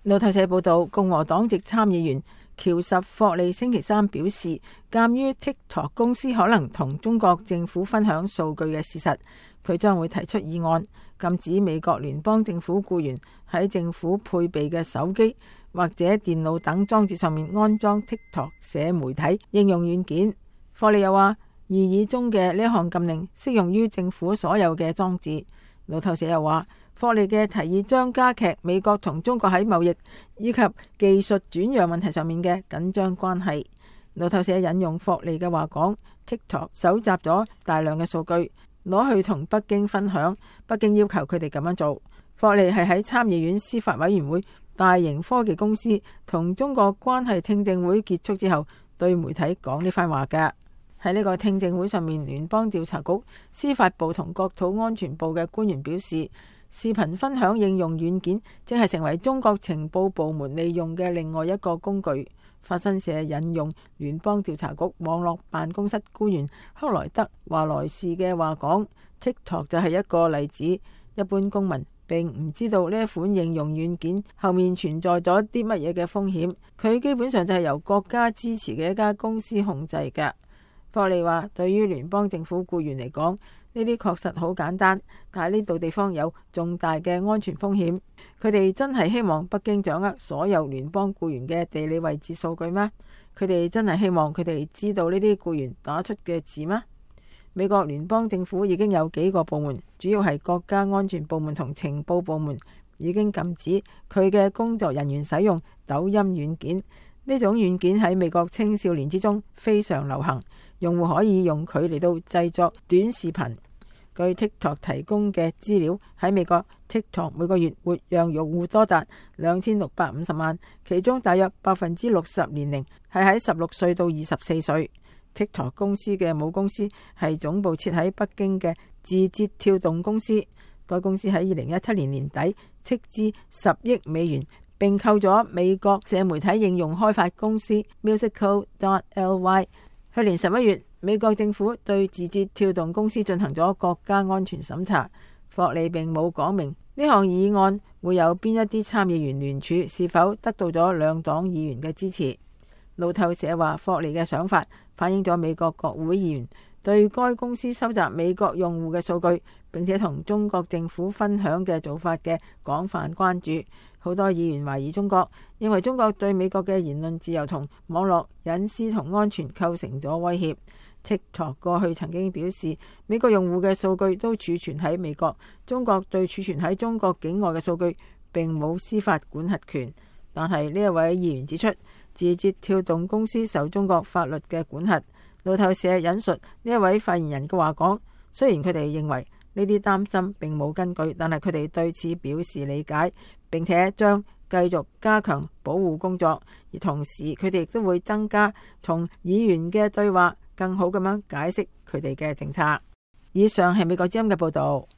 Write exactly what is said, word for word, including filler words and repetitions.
路透社報道，共和黨籍參議員喬什霍利星期三表示，鑒於 TikTok 公司可能同中國政府分享數據嘅事實，佢將會提出議案，禁止美國聯邦政府僱員喺政府配備嘅手機或者電腦等裝置上面安裝 TikTok 社媒體應用軟件。霍利又話，擬議中嘅呢項禁令適用於政府所有嘅裝置。路透社又話，霍利嘅提議將加劇美國同中國喺貿易以及技術轉讓問題上面嘅緊張關係。路透社引用霍利嘅話講， TikTok 搜集咗大量嘅數據，攞去同北京分享，北京要求佢哋咁樣做。霍利係喺參議院司法委員會大型科技公司同中國關係聽證會結束之後對媒體講呢番話嘅。喺呢個聽證會上面，聯邦調查局、司法部同國土安全部嘅官員表示，視頻分享應用軟件正係成為中國情報部門利用嘅另外一個工具。法新社引用聯邦調查局網絡辦公室官員克萊德華萊士嘅話講， TikTok 就係一個例子。一般公民並唔知道呢一款應用軟件後面存在咗啲乜嘢嘅風險，佢基本上就係由國家支持嘅一家公司控制嘅。霍利話，對於聯邦政府僱員嚟講，呢啲確實好簡單，但係呢度地方有重大嘅安全風險。佢哋真係希望北京掌握所有聯邦僱員嘅地理位置數據嗎？佢哋真係希望佢哋知道呢啲僱員打出嘅字嗎？美國聯邦政府已經有幾個部門，主要係國家安全部門同情報部門，已經禁止佢嘅工作人員使用抖音軟件。呢種軟件喺美國青少年之中非常流行，用戶可以用佢嚟到製作短視頻。據 TikTok 提供嘅資料，喺美國 TikTok 每個月活躍用戶多達兩千六百五十萬，其中大約百分之六十年齡係喺十六歲到二十四歲。TikTok 公司嘅母公司係總部設喺北京嘅字節跳動公司，該公司喺二零一七年年底斥資十億美元，並購咗美國社媒體應用開發公司 Musical dot L Y。 去年十一月，美國政府對字節跳動公司進行咗國家安全審查。霍利並冇講明呢項議案會有邊一啲參議員聯署，是否得到咗兩黨議員嘅支持。路透社話，霍利嘅想法反映咗美國國會議員對該公司收集美國用戶嘅數據，並且同中國政府分享嘅做法嘅廣泛關注。好多議員懷疑中國，認為中國對美國嘅言論自由同網絡隱私同安全構成咗威脅。TikTok 過去曾經表示，美國用戶嘅數據都儲存喺美國，中國對儲存喺中國境外嘅數據並冇司法管轄權。但係呢一位議員指出，字節跳動公司受中國法律嘅管轄。路透社引述呢一位發言人嘅話講，雖然佢哋認為呢啲擔心並冇根據，但係佢哋對此表示理解，並且將繼續加強保護工作，而同時佢哋亦都會增加同議員嘅對話，更好咁樣解釋佢哋嘅政策。以上係美國之音嘅報道。